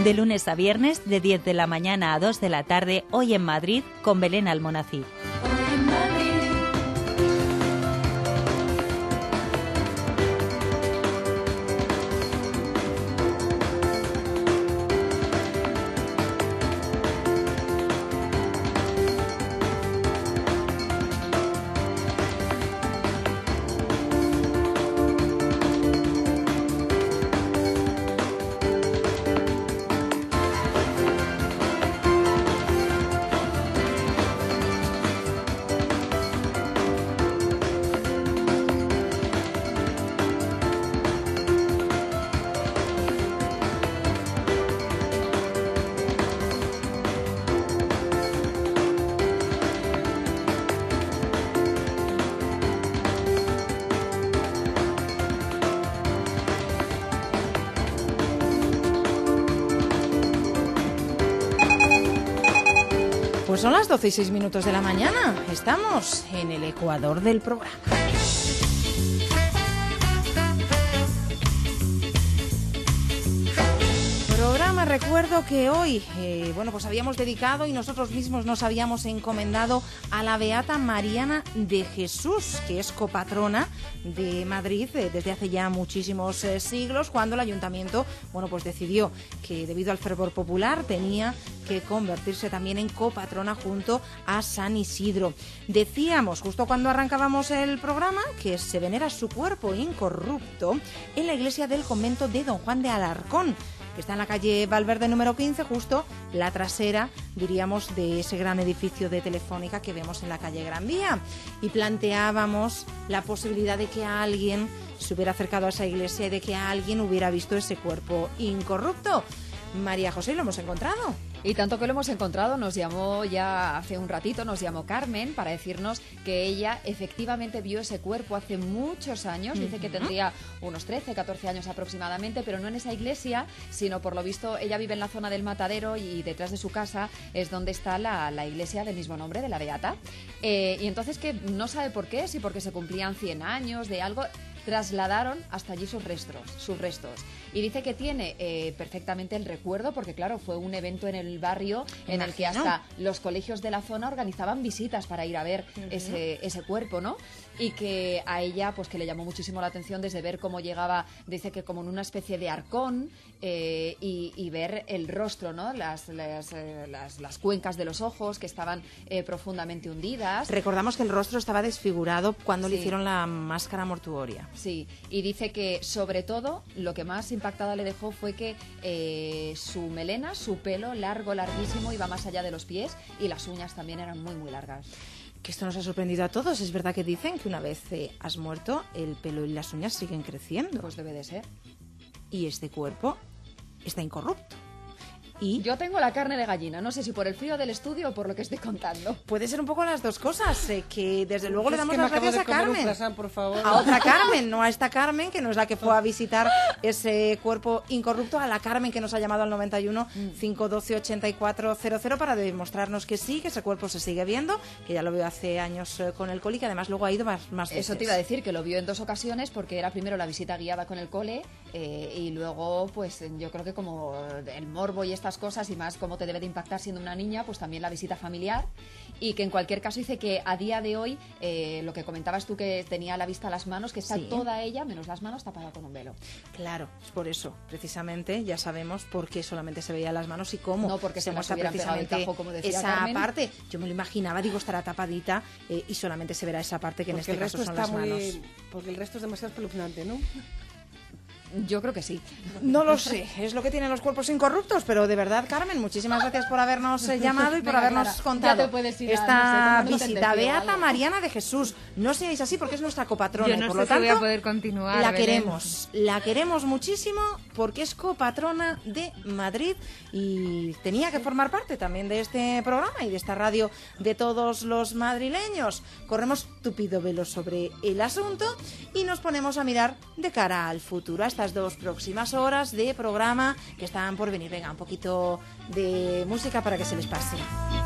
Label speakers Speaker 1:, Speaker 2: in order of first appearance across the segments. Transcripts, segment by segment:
Speaker 1: De lunes a viernes, de 10 de la mañana a 2 de la tarde, hoy en Madrid, con Belén Almonacid.
Speaker 2: Pues son las 12:06 de la mañana. Estamos en el ecuador del programa. Recuerdo que hoy, pues habíamos dedicado y nosotros mismos nos habíamos encomendado a la Beata Mariana de Jesús, que es copatrona de Madrid desde hace ya muchísimos siglos, cuando el ayuntamiento, pues decidió que debido al fervor popular tenía que convertirse también en copatrona junto a San Isidro. Decíamos, justo cuando arrancábamos el programa, que se venera su cuerpo incorrupto en la iglesia del convento de Don Juan de Alarcón, que está en la calle Valverde número 15, justo la trasera, diríamos, de ese gran edificio de Telefónica que vemos en la calle Gran Vía. Y planteábamos la posibilidad de que alguien se hubiera acercado a esa iglesia y de que alguien hubiera visto ese cuerpo incorrupto. María José, ¿lo hemos encontrado?
Speaker 3: Y tanto que lo hemos encontrado, nos llamó ya hace un ratito, nos llamó Carmen para decirnos que ella efectivamente vio ese cuerpo hace muchos años, dice que tendría unos 13, 14 años aproximadamente, pero no en esa iglesia, sino por lo visto ella vive en la zona del Matadero y detrás de su casa es donde está la iglesia del mismo nombre, de la Beata. Y entonces que no sabe por qué, si porque se cumplían 100 años de algo, trasladaron hasta allí sus restos. Y dice que tiene perfectamente el recuerdo, porque claro, fue un evento en el barrio en el que hasta los colegios de la zona organizaban visitas para ir a ver ese cuerpo, ¿no? Y que a ella, pues que le llamó muchísimo la atención desde ver cómo llegaba, dice que como en una especie de arcón, y ver el rostro, ¿no? Las cuencas de los ojos que estaban profundamente hundidas.
Speaker 2: Recordamos que el rostro estaba desfigurado cuando le hicieron la máscara mortuoria.
Speaker 3: Sí, y dice que sobre todo lo que más impactada le dejó fue que su melena, su pelo largo, larguísimo, iba más allá de los pies y las uñas también eran muy, muy largas.
Speaker 2: Que esto nos ha sorprendido a todos. Es verdad que dicen que una vez has muerto, el pelo y las uñas siguen creciendo.
Speaker 3: Pues debe de ser.
Speaker 2: Y este cuerpo está incorrupto. ¿Y?
Speaker 3: Yo tengo la carne de gallina, no sé si por el frío del estudio o por lo que estoy contando.
Speaker 2: Puede ser un poco las dos cosas, que desde luego le damos las gracias a Carmen.
Speaker 4: Croissant, por favor.
Speaker 2: A otra Carmen, no a esta Carmen, que no es la que fue a visitar ese cuerpo incorrupto, a la Carmen que nos ha llamado al 91 512 8400 para demostrarnos que sí, que ese cuerpo se sigue viendo, que ya lo veo hace años con el cole y que además luego ha ido más veces.
Speaker 3: Eso te iba a decir, que lo vio en 2 ocasiones, porque era primero la visita guiada con el cole y luego, pues yo creo que como el morbo y estas cosas y más cómo te debe de impactar siendo una niña, pues también la visita familiar, y que en cualquier caso dice que a día de hoy lo que comentabas tú, que tenía a la vista las manos, que está toda ella menos las manos tapada con un velo.
Speaker 2: Claro, es por eso precisamente ya sabemos por qué solamente se veían las manos y cómo.
Speaker 3: No porque se
Speaker 2: muestra
Speaker 3: precisamente el tajo, como decía
Speaker 2: esa
Speaker 3: Carmen.
Speaker 2: parte. Yo me lo imaginaba, digo, estará tapadita y solamente se verá esa parte que
Speaker 4: porque
Speaker 2: en este caso son las manos.
Speaker 4: Porque el resto es demasiado espeluznante, ¿no?
Speaker 3: Yo creo que sí.
Speaker 2: No lo sé, es lo que tienen los cuerpos incorruptos, pero de verdad, Carmen, muchísimas gracias por habernos llamado y por habernos contado esta visita. Beata Mariana de Jesús. No seáis así porque es nuestra copatrona.
Speaker 5: Yo no
Speaker 2: por
Speaker 5: sé
Speaker 2: lo
Speaker 5: si
Speaker 2: tanto,
Speaker 5: voy a poder continuar.
Speaker 2: la
Speaker 5: Belén.
Speaker 2: queremos muchísimo porque es copatrona de Madrid y tenía que formar parte también de este programa y de esta radio de todos los madrileños. Corremos tupido velo sobre el asunto y nos ponemos a mirar de cara al futuro, a estas 2 próximas horas de programa que están por venir. Venga, un poquito de música para que se les pase.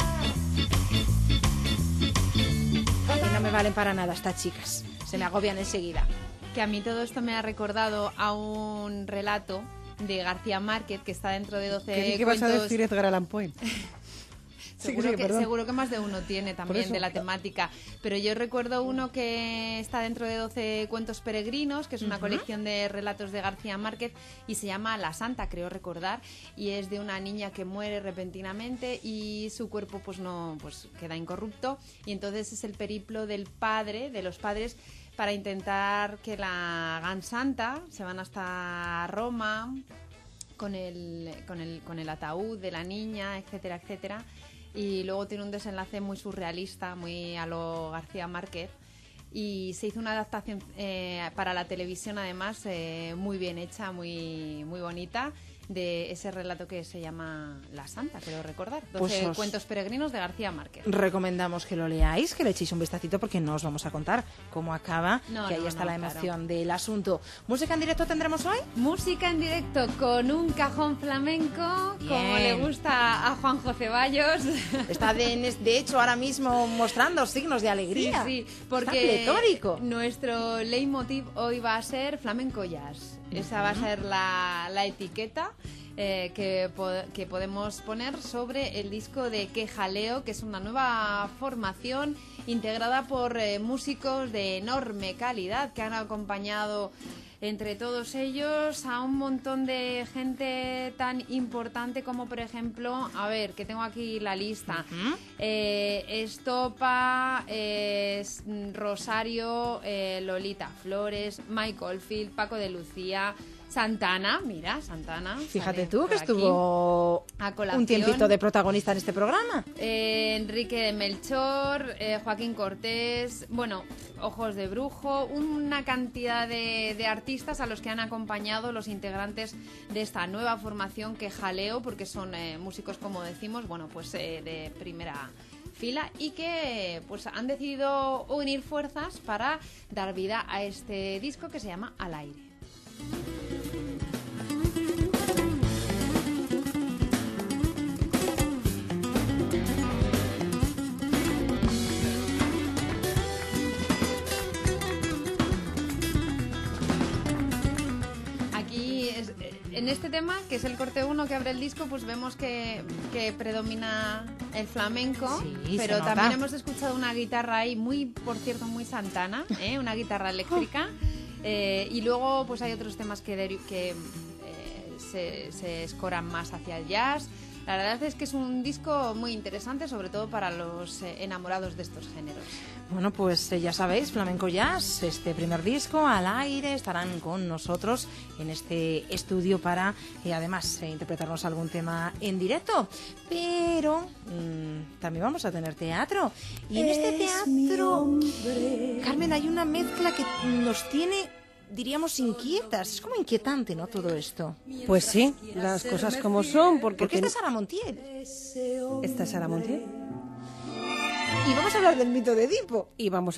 Speaker 2: Que no me valen para nada estas chicas, se me agobian enseguida.
Speaker 5: Que a mí todo esto me ha recordado a un relato de García Márquez, que está dentro de 12
Speaker 4: ¿Qué
Speaker 5: cuentos.
Speaker 4: vas a decir Edgar Allan Poe?
Speaker 5: Seguro que más de uno tiene también de la temática. Pero yo recuerdo uno que está dentro de 12 cuentos peregrinos, que es una colección de relatos de García Márquez y se llama La Santa, creo recordar, y es de una niña que muere repentinamente y su cuerpo pues queda incorrupto, y entonces es el periplo de los padres para intentar que la hagan santa. Se van hasta Roma con el ataúd de la niña, etcétera, etcétera. Y luego tiene un desenlace muy surrealista, muy a lo García Márquez. Y se hizo una adaptación para la televisión, además, muy bien hecha, muy, muy bonita, de ese relato que se llama La Santa, creo recordar. 12 cuentos peregrinos de García Márquez.
Speaker 2: Recomendamos que lo leáis, que le echéis un vistacito, porque no os vamos a contar cómo acaba, que ahí está la emoción del asunto. ¿Música en directo tendremos hoy?
Speaker 5: Música en directo con un cajón flamenco, como le gusta a Juanjo Ceballos.
Speaker 2: Está de hecho ahora mismo mostrando signos de alegría.
Speaker 5: Sí, porque
Speaker 2: está pletórico.
Speaker 5: Nuestro leitmotiv hoy va a ser flamenco jazz. Esa va a ser la etiqueta que podemos poner sobre el disco de Que Jaleo, que es una nueva formación integrada por músicos de enorme calidad que han acompañado entre todos ellos a un montón de gente tan importante como, por ejemplo, a ver, que tengo aquí la lista, Estopa, Rosario, Lolita Flores, Michael Field, Paco de Lucía, Santana, mira, Santana.
Speaker 2: Fíjate tú que estuvo un tiempito de protagonista en este programa.
Speaker 5: Enrique de Melchor, Joaquín Cortés, bueno, Ojos de Brujo, una cantidad de artistas a los que han acompañado los integrantes de esta nueva formación Que Jaleo, porque son músicos, como decimos, bueno, pues de primera fila y que pues han decidido unir fuerzas para dar vida a este disco que se llama Al Aire. En este tema, que es el corte 1 que abre el disco, pues vemos que predomina el flamenco, pero también hemos escuchado una guitarra ahí, por cierto, muy Santana, una guitarra eléctrica, y luego pues hay otros temas que se escoran más hacia el jazz. La verdad es que es un disco muy interesante, sobre todo para los enamorados de estos géneros.
Speaker 2: Bueno, pues ya sabéis, Flamenco Jazz, este primer disco, Al Aire, estarán con nosotros en este estudio para, además, interpretarnos algún tema en directo. Pero también vamos a tener teatro. Y en este teatro, Carmen, hay una mezcla que nos tiene, diríamos, inquietas. Es como inquietante, ¿no?, todo esto.
Speaker 4: Pues sí, las cosas como son. Porque
Speaker 2: está Sara Montiel.
Speaker 4: ¿Está Sara Montiel?
Speaker 2: Y vamos a hablar del mito de Edipo.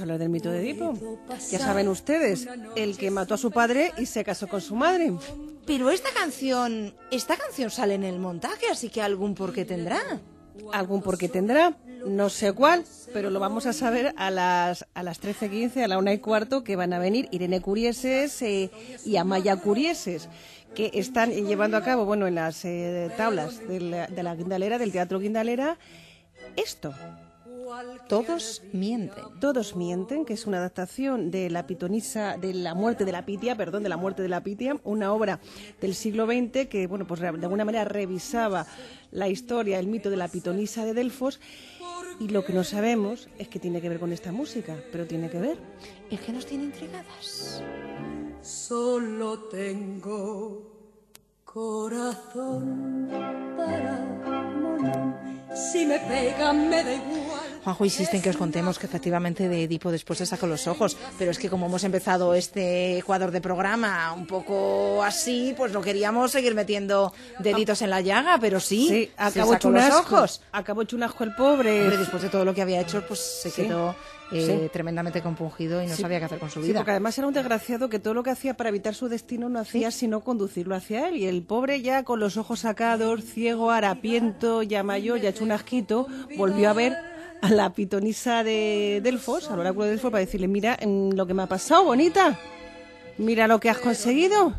Speaker 4: Ya saben ustedes, el que mató a su padre y se casó con su madre.
Speaker 2: Pero esta canción sale en el montaje, así que algún porqué tendrá.
Speaker 4: Algún porqué tendrá, no sé cuál, pero lo vamos a saber a las 13:15, a la 1:15, que van a venir Irene Curieses y Amaya Curieses, que están llevando a cabo, bueno, en las tablas de la Guindalera, del Teatro Guindalera, esto.
Speaker 2: Todos mienten, que es una adaptación de la pitonisa, de la muerte de la Pitia, una obra del siglo XX que, bueno, pues de alguna manera revisaba la historia, el mito de la pitonisa de Delfos, y lo que no sabemos es que tiene que ver con esta música, pero tiene que ver.
Speaker 1: Es que nos tiene intrigadas.
Speaker 6: Solo tengo corazón para morir. Si me pegan me da igual.
Speaker 2: Juanjo insiste en que os contemos que efectivamente de Edipo después se sacó los ojos, pero es que como hemos empezado este Ecuador de programa un poco así, pues no queríamos seguir metiendo deditos en la llaga, pero sí
Speaker 4: acabó hecho un asco. Acabó hecho un asco el pobre.
Speaker 2: Hombre, después de todo lo que había hecho, pues se quedó tremendamente compungido y no sabía qué hacer con su vida.
Speaker 4: Porque además era un desgraciado que todo lo que hacía para evitar su destino no hacía sino conducirlo hacia él, y el pobre, ya con los ojos sacados, ciego, harapiento, ya mayor, ya hecho un asquito, volvió a ver a la pitonisa de Delfos, al oráculo de Delfos, para decirle: mira lo que me ha pasado, bonita, mira lo que has conseguido,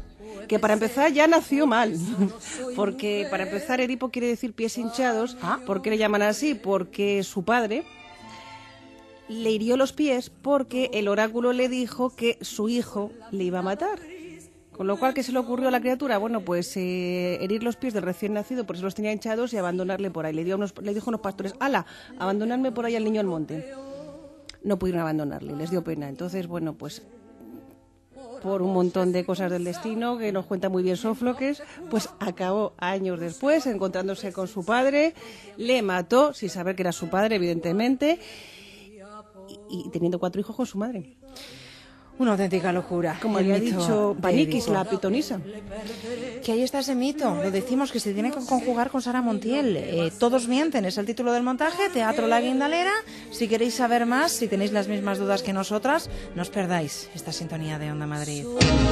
Speaker 4: que para empezar ya nació mal, porque para empezar Edipo quiere decir pies hinchados. ¿Por qué le llaman así? Porque su padre le hirió los pies porque el oráculo le dijo que su hijo le iba a matar. Con lo cual, ¿qué se le ocurrió a la criatura? Bueno, pues herir los pies del recién nacido, por eso los tenía hinchados, y abandonarle por ahí. Le dijo a unos pastores, ¡hala! Abandonadme por ahí al niño al monte. No pudieron abandonarle, les dio pena. Entonces, bueno, pues por un montón de cosas del destino que nos cuenta muy bien Sófocles, pues acabó años después encontrándose con su padre, le mató, sin saber que era su padre, evidentemente, y teniendo 4 hijos con su madre.
Speaker 2: Una auténtica locura.
Speaker 4: Como había dicho Paniquis, la pitonisa.
Speaker 2: Que ahí está ese mito. Lo decimos que se tiene que conjugar con Sara Montiel. Todos mienten, es el título del montaje. Teatro La Guindalera. Si queréis saber más, si tenéis las mismas dudas que nosotras, no os perdáis esta sintonía de Onda Madrid.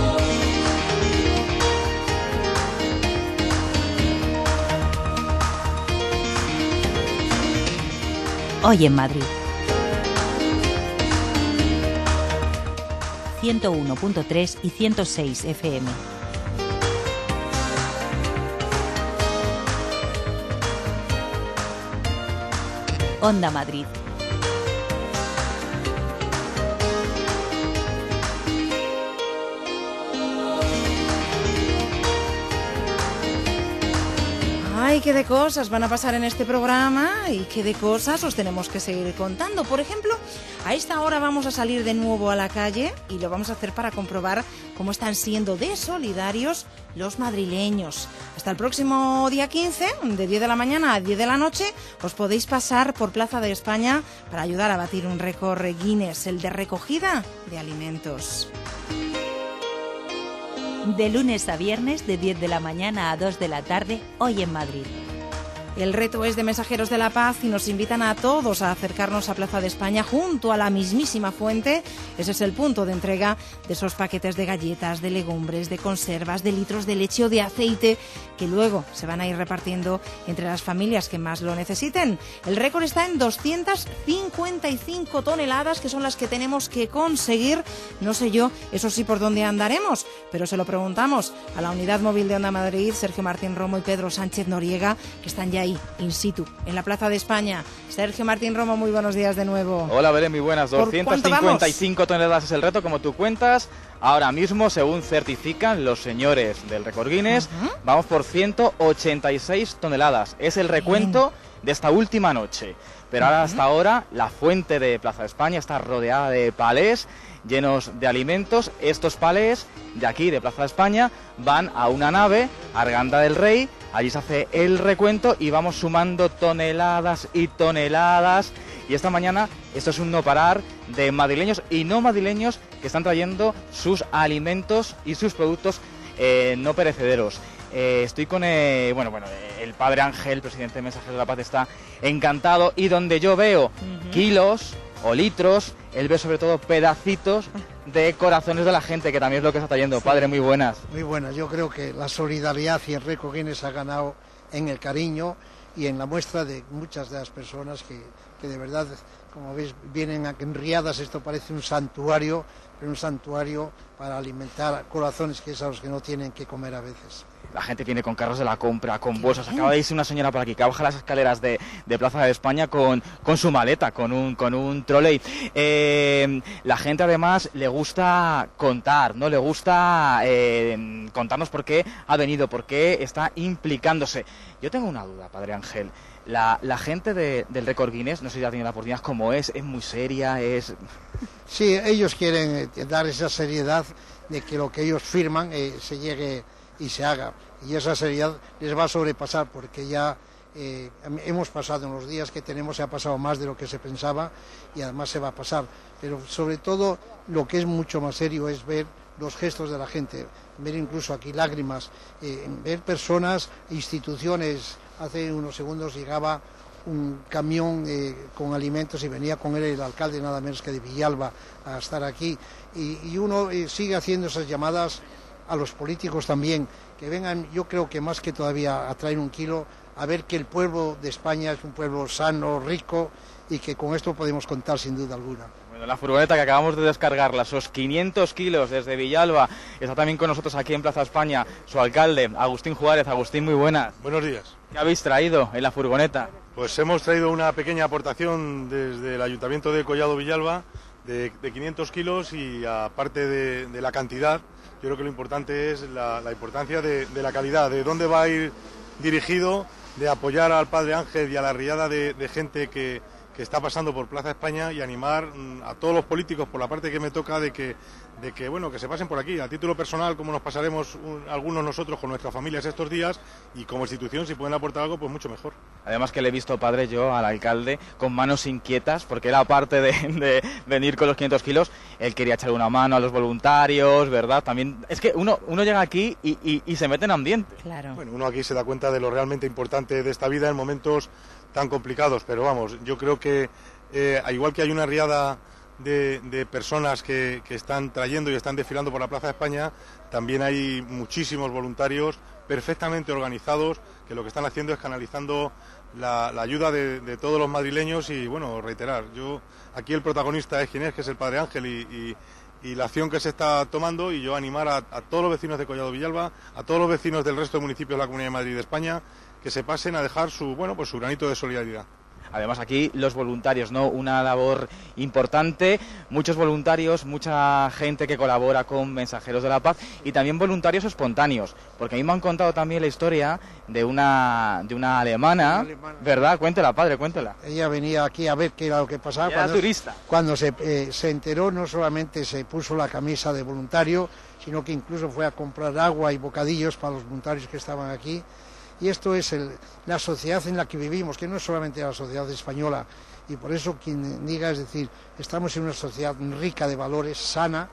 Speaker 1: Hoy en Madrid. 101.3 y 106 FM. Onda Madrid.
Speaker 2: Ay, qué de cosas van a pasar en este programa y qué de cosas os tenemos que seguir contando. Por ejemplo, a esta hora vamos a salir de nuevo a la calle y lo vamos a hacer para comprobar cómo están siendo de solidarios los madrileños. Hasta el próximo día 15, de 10 de la mañana a 10 de la noche, os podéis pasar por Plaza de España para ayudar a batir un récord Guinness, el de recogida de alimentos.
Speaker 1: De lunes a viernes, de 10 de la mañana a 2 de la tarde, Hoy en Madrid.
Speaker 2: El reto es de Mensajeros de la Paz y nos invitan a todos a acercarnos a Plaza de España junto a la mismísima fuente. Ese es el punto de entrega de esos paquetes de galletas, de legumbres, de conservas, de litros de leche o de aceite que luego se van a ir repartiendo entre las familias que más lo necesiten. El récord está en 255 toneladas, que son las que tenemos que conseguir. No sé yo, eso sí, por dónde andaremos, pero se lo preguntamos a la Unidad Móvil de Onda Madrid, Sergio Martín Romo y Pedro Sánchez Noriega, que están ya ahí, in situ, en la Plaza de España. Sergio Martín Romo, muy buenos días de nuevo.
Speaker 7: Hola Belén, muy buenas. 255 toneladas es el reto, como tú cuentas. Ahora mismo, según certifican los señores del récord Guinness, vamos por 186 toneladas. Es el recuento de esta última noche. Pero ahora, hasta ahora, la fuente de Plaza de España está rodeada de palés llenos de alimentos. Estos palés de aquí, de Plaza de España, van a una nave, Arganda del Rey. Allí se hace el recuento y vamos sumando toneladas y toneladas. Y esta mañana esto es un no parar de madrileños y no madrileños que están trayendo sus alimentos y sus productos no perecederos. Estoy con el padre Ángel, presidente de Mensajeros de la Paz, está encantado, y donde yo veo kilos o litros, él ve sobre todo pedacitos de corazones de la gente, que también es lo que está trayendo. Padre, muy buenas.
Speaker 8: Muy buenas. Yo creo que la solidaridad y el récord Guinness ha ganado en el cariño y en la muestra de muchas de las personas que de verdad, como veis, vienen enriadas. Esto parece un santuario, pero un santuario para alimentar corazones, que es a los que no tienen que comer a veces.
Speaker 7: La gente viene con carros de la compra, con bolsas. Acaba de irse una señora por aquí que baja las escaleras de Plaza de España con su maleta, con un trolley. La gente además le gusta contar, ¿no? Le gusta contarnos por qué ha venido, por qué está implicándose. Yo tengo una duda, padre Ángel. La gente del récord Guinness, no sé si ha tenido la oportunidad, ¿cómo es? ¿Es muy seria?
Speaker 8: Sí, ellos quieren dar esa seriedad de que lo que ellos firman se llegue y se haga, y esa seriedad les va a sobrepasar, porque ya hemos pasado en los días que tenemos, se ha pasado más de lo que se pensaba, y además se va a pasar, pero sobre todo lo que es mucho más serio es ver los gestos de la gente, ver incluso aquí lágrimas, ver personas, instituciones. Hace unos segundos llegaba un camión con alimentos y venía con él el alcalde, nada menos que de Villalba, a estar aquí, y uno sigue haciendo esas llamadas a los políticos también, que vengan, yo creo que más que todavía a traer un kilo, a ver que el pueblo de España es un pueblo sano, rico, y que con esto podemos contar sin duda alguna.
Speaker 7: Bueno, la furgoneta que acabamos de descargarla, esos 500 kilos desde Villalba, está también con nosotros aquí en Plaza España su alcalde, Agustín Juárez. Agustín, muy buenas.
Speaker 9: Buenos días.
Speaker 7: ¿Qué habéis traído en la furgoneta?
Speaker 9: Pues hemos traído una pequeña aportación desde el Ayuntamiento de Collado Villalba de 500 kilos y aparte de la cantidad, yo creo que lo importante es la importancia de la calidad, de dónde va a ir dirigido, de apoyar al Padre Ángel y a la riada de gente que está pasando por Plaza España y animar a todos los políticos, por la parte que me toca, de que bueno, que se pasen por aquí, a título personal, como nos pasaremos algunos nosotros con nuestras familias estos días, y como institución, si pueden aportar algo, pues mucho mejor.
Speaker 7: Además que le he visto, padre, yo al alcalde con manos inquietas, porque era aparte de venir con los 500 kilos, él quería echar una mano a los voluntarios, ¿verdad? También es que uno llega aquí y se mete en ambiente.
Speaker 2: Claro.
Speaker 9: Bueno, uno aquí se da cuenta de lo realmente importante de esta vida en momentos tan complicados, pero vamos, yo creo que igual que hay una riada de personas que están trayendo y están desfilando por la Plaza de España, también hay muchísimos voluntarios perfectamente organizados que lo que están haciendo es canalizando la ayuda de todos los madrileños. Y bueno, reiterar, yo aquí el protagonista es quien es, que es el Padre Ángel, y la acción que se está tomando, y yo animar a todos los vecinos de Collado Villalba, a todos los vecinos del resto de municipios de la Comunidad de Madrid y de España, que se pasen a dejar su granito de solidaridad.
Speaker 7: Además aquí los voluntarios, ¿no? Una labor importante, muchos voluntarios, mucha gente que colabora con Mensajeros de la Paz y también voluntarios espontáneos, porque a mí me han contado también la historia de una alemana, ¿verdad? Cuéntela, padre, cuéntela.
Speaker 8: Ella venía aquí a ver qué era lo que pasaba.
Speaker 7: Era turista.
Speaker 8: Cuando se enteró, no solamente se puso la camisa de voluntario, sino que incluso fue a comprar agua y bocadillos para los voluntarios que estaban aquí. Y esto es la sociedad en la que vivimos, que no es solamente la sociedad española, y por eso quien diga, es decir, estamos en una sociedad rica de valores, sana,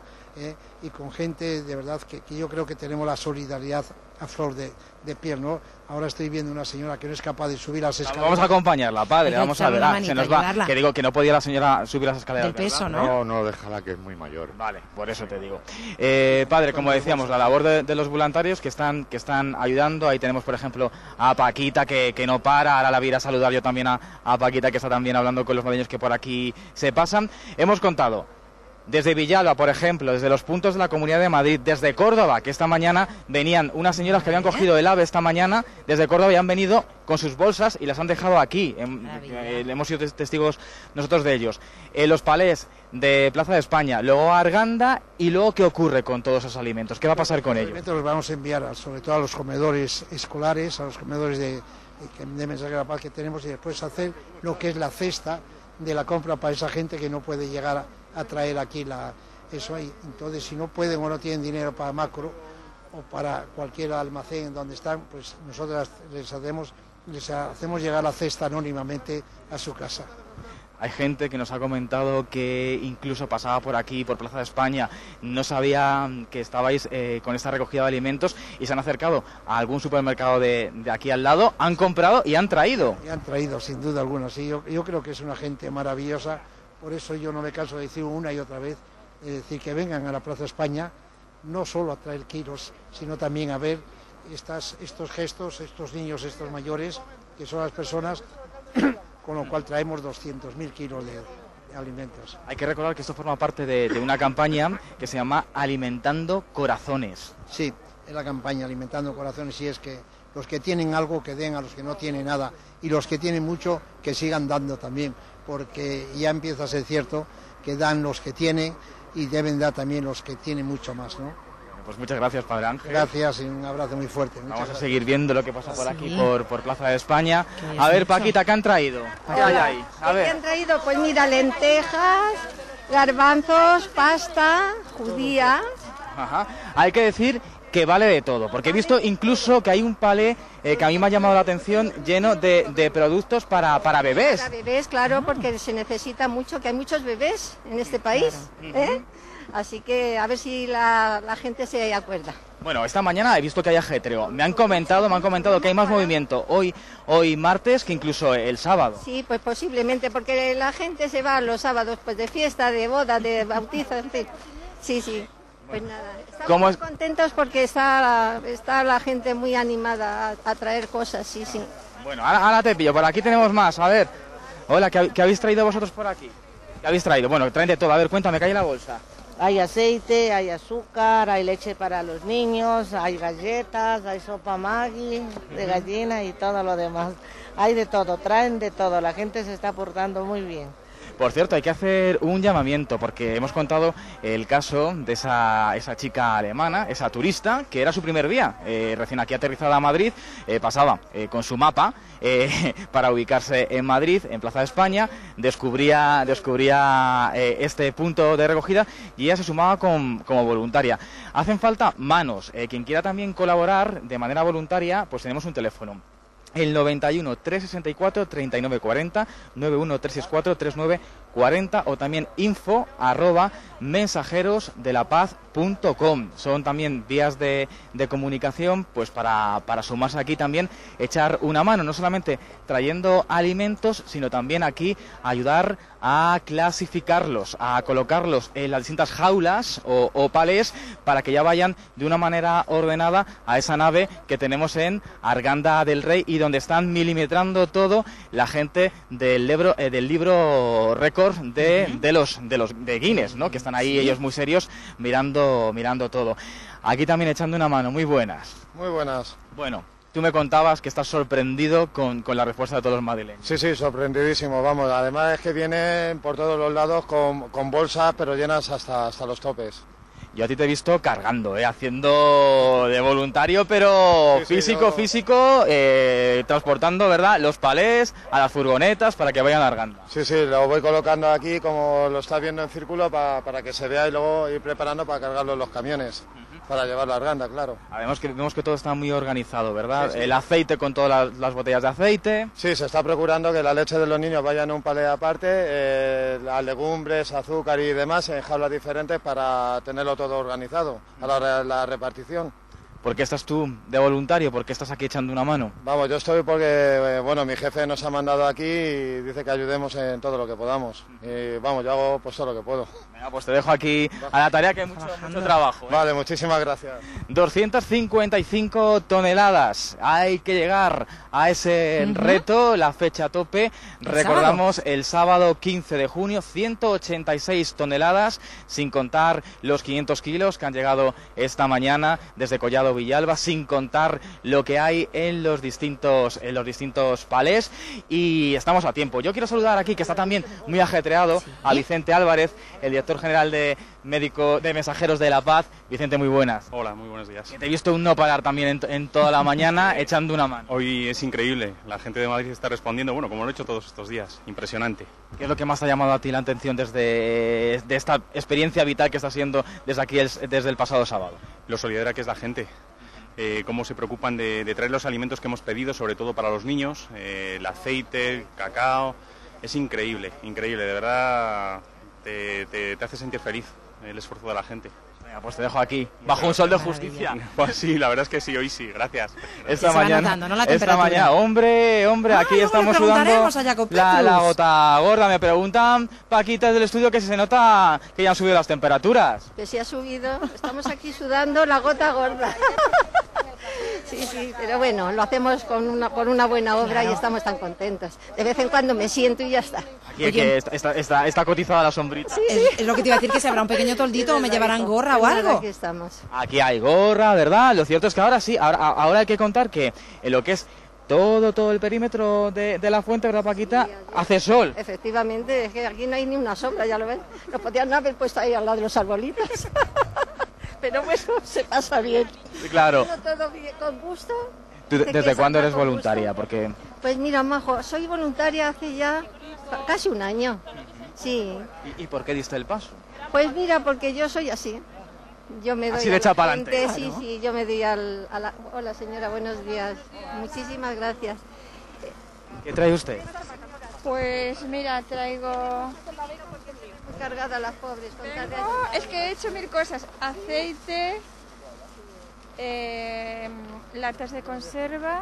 Speaker 8: y con gente de verdad que yo creo que tenemos la solidaridad a flor de piel, ¿no? Ahora estoy viendo una señora que no es capaz de subir las escaleras.
Speaker 7: Vamos a acompañarla, padre, vamos a ver. Se nos va.
Speaker 2: ayudarla.
Speaker 7: Que digo que no podía la señora subir las escaleras.
Speaker 2: Del peso,
Speaker 7: ¿verdad?
Speaker 2: ¿no?
Speaker 10: No, déjala, que es muy mayor.
Speaker 7: Vale, por eso te digo. Padre, como decíamos, la labor de los voluntarios que están ayudando. Ahí tenemos, por ejemplo, a Paquita, que no para. Ahora la voy a ir a saludar yo también a Paquita, que está también hablando con los madrileños que por aquí se pasan. Hemos contado desde Villalba, por ejemplo, desde los puntos de la Comunidad de Madrid, desde Córdoba, que esta mañana venían unas señoras que habían cogido el AVE esta mañana, desde Córdoba, y han venido con sus bolsas y las han dejado aquí. Hemos sido testigos nosotros de ellos. Los palés de Plaza de España, luego a Arganda, y luego ¿qué ocurre con todos esos alimentos? ¿Qué va a pasar con ellos?
Speaker 8: Los vamos a enviar sobre todo a los comedores escolares, a los comedores de Mensajeros de la Paz que tenemos, y después hacer lo que es la cesta de la compra para esa gente que no puede llegar a traer aquí eso ahí. Entonces, si no pueden o no tienen dinero para Macro o para cualquier almacén donde están, pues nosotros les hacemos llegar la cesta anónimamente a su casa.
Speaker 7: Hay gente que nos ha comentado que incluso pasaba por aquí, por Plaza de España, no sabía que estabais con esta recogida de alimentos, y se han acercado a algún supermercado de aquí al lado, han comprado y han traído.
Speaker 8: Y han traído, sin duda alguna, sí. Yo creo que es una gente maravillosa, por eso yo no me canso de decir una y otra vez, decir que vengan a la Plaza España, no solo a traer kilos, sino también a ver estos gestos, estos niños, estos mayores, que son las personas con lo cual traemos 200.000 kilos de alimentos.
Speaker 7: Hay que recordar que esto forma parte de una campaña que se llama Alimentando Corazones.
Speaker 8: Sí, es la campaña Alimentando Corazones, y es que los que tienen algo que den a los que no tienen nada, y los que tienen mucho que sigan dando también, porque ya empieza a ser cierto que dan los que tienen y deben dar también los que tienen mucho más, ¿no?
Speaker 7: Pues muchas gracias, Padre Ángel.
Speaker 8: Gracias, y un abrazo muy fuerte.
Speaker 7: Vamos a seguir viendo lo que pasa por aquí, por Plaza de España. A ver, Paquita, ¿qué han traído? ¿Qué hay ahí? A ver.
Speaker 11: ¿Qué han traído? Pues mira, lentejas, garbanzos, pasta, judías.
Speaker 7: Ajá. Hay que decir que vale de todo, porque he visto incluso que hay un palé que a mí me ha llamado la atención, lleno de productos para bebés.
Speaker 11: Para bebés, claro, porque se necesita mucho, que hay muchos bebés en este país, ¿eh? Así que a ver si la gente se acuerda.
Speaker 7: Bueno, esta mañana he visto que hay ajetreo. Me han comentado que hay más movimiento hoy martes que incluso el sábado.
Speaker 11: Sí, pues posiblemente, porque la gente se va los sábados pues de fiesta, de boda, de bautizo, en fin. Sí. Pues nada, estamos muy contentos porque está la gente muy animada a traer cosas, sí.
Speaker 7: Bueno, ahora te pillo, por aquí tenemos más, a ver. Hola, ¿qué habéis traído vosotros por aquí? ¿Qué habéis traído? Bueno, traen de todo. A ver, cuéntame, ¿qué hay en la bolsa?
Speaker 10: Hay aceite, hay azúcar, hay leche para los niños, hay galletas, hay sopa Maggi de gallina y todo lo demás. Hay de todo, traen de todo, la gente se está portando muy bien.
Speaker 7: Por cierto, hay que hacer un llamamiento porque hemos contado el caso de esa chica alemana, esa turista, que era su primer día, recién aquí aterrizada a Madrid, pasaba con su mapa para ubicarse en Madrid, en Plaza de España, descubría este punto de recogida y ella se sumaba como voluntaria. Hacen falta manos, quien quiera también colaborar de manera voluntaria, pues tenemos un teléfono. El 91 364 39 40, 91 364 39 40 o también info@mensajerosdelapaz.com. Son también vías de comunicación pues para sumarse aquí también, echar una mano, no solamente trayendo alimentos, sino también aquí ayudar a clasificarlos, a colocarlos en las distintas jaulas o palés para que ya vayan de una manera ordenada a esa nave que tenemos en Arganda del Rey y donde están milimetrando todo la gente del libro récord de Guinness, ¿no? Que están ahí ellos muy serios mirando todo. Aquí también echando una mano. Muy buenas.
Speaker 12: Muy buenas.
Speaker 7: Bueno, tú me contabas que estás sorprendido con la respuesta de todos los madrileños.
Speaker 12: Sí, sorprendidísimo, vamos. Además es que vienen por todos los lados con bolsas, pero llenas hasta los topes.
Speaker 7: Yo a ti te he visto cargando, haciendo de voluntario, pero físico, transportando, ¿verdad?, los palés a las furgonetas para que vayan largando.
Speaker 12: Sí, lo voy colocando aquí como lo estás viendo en círculo para que se vea y luego ir preparando para cargarlo en los camiones. Para llevar la Arganda, claro.
Speaker 7: Además que vemos que todo está muy organizado, ¿verdad? Sí. El aceite con todas las botellas de aceite.
Speaker 12: Sí, se está procurando que la leche de los niños vaya en un palé aparte, las legumbres, azúcar y demás en jaulas diferentes para tenerlo todo organizado a la repartición.
Speaker 7: ¿Por qué estás tú de voluntario? ¿Por qué estás aquí echando una mano?
Speaker 12: Vamos, yo estoy porque, mi jefe nos ha mandado aquí y dice que ayudemos en todo lo que podamos. Y vamos, yo hago pues todo lo que puedo.
Speaker 7: Venga, pues te dejo aquí a la tarea que hay mucho trabajo.
Speaker 12: Vale, muchísimas gracias.
Speaker 7: 255 toneladas. Hay que llegar a ese reto, la fecha tope. Recordamos el sábado 15 de junio, 186 toneladas, sin contar los 500 kilos que han llegado esta mañana desde Collado Villalba, sin contar lo que hay en los distintos palés, y estamos a tiempo. Yo quiero saludar aquí, que está también muy ajetreado, a Vicente Álvarez, el director general de Mensajeros de la Paz. Vicente, muy buenas.
Speaker 13: Hola, muy buenos días.
Speaker 7: Te he visto un no parar también en toda la mañana echando una mano.
Speaker 13: Hoy es increíble, la gente de Madrid está respondiendo, como lo he hecho todos estos días, impresionante.
Speaker 7: ¿Qué es lo que más ha llamado a ti la atención desde esta experiencia vital que está siendo desde aquí, desde el pasado sábado?
Speaker 13: Lo solidaria que es la gente, cómo se preocupan de traer los alimentos que hemos pedido, sobre todo para los niños, el aceite, el cacao. Es increíble, de verdad te hace sentir feliz el esfuerzo de la gente.
Speaker 7: Venga, pues te dejo aquí, bajo un sol de justicia.
Speaker 13: Pues sí, la verdad es que sí, hoy sí, gracias.
Speaker 7: Esta mañana, hombre, aquí estamos sudando la gota gorda. Me preguntan, Paquita, del estudio, que si se nota que ya han subido las temperaturas.
Speaker 11: Que sí ha subido, estamos aquí sudando la gota gorda. Sí, pero bueno, lo hacemos por una buena obra y estamos tan contentos. De vez en cuando me siento y ya está.
Speaker 7: Aquí que está cotizada la sombrita.
Speaker 2: Sí. Es lo que te iba a decir, que se habrá un pequeño toldito o me llevarán gorra o algo.
Speaker 11: Aquí estamos.
Speaker 7: Aquí hay gorra, ¿verdad? Lo cierto es que ahora sí, ahora hay que contar que en lo que es todo el perímetro de la fuente, ¿verdad, Paquita? Hace sol.
Speaker 11: Efectivamente, es que aquí no hay ni una sombra, ya lo ven. Lo podían haber puesto ahí al lado de los arbolitos. Pero bueno, se pasa bien.
Speaker 7: Claro.
Speaker 11: Todo bien, con gusto.
Speaker 7: ¿Desde cuándo eres voluntaria? Porque...
Speaker 11: Pues mira, Majo, soy voluntaria hace ya casi un año. Sí.
Speaker 7: ¿Y por qué diste el paso?
Speaker 11: Pues mira, porque yo soy así. Yo me doy
Speaker 7: así de echar para adelante.
Speaker 11: Sí, yo me doy Hola, señora, buenos días. Muchísimas gracias.
Speaker 7: ¿Qué trae usted?
Speaker 14: Pues mira, traigo...
Speaker 11: Muy cargada las pobres.
Speaker 14: Es que he hecho 1000 cosas. Aceite, latas de conserva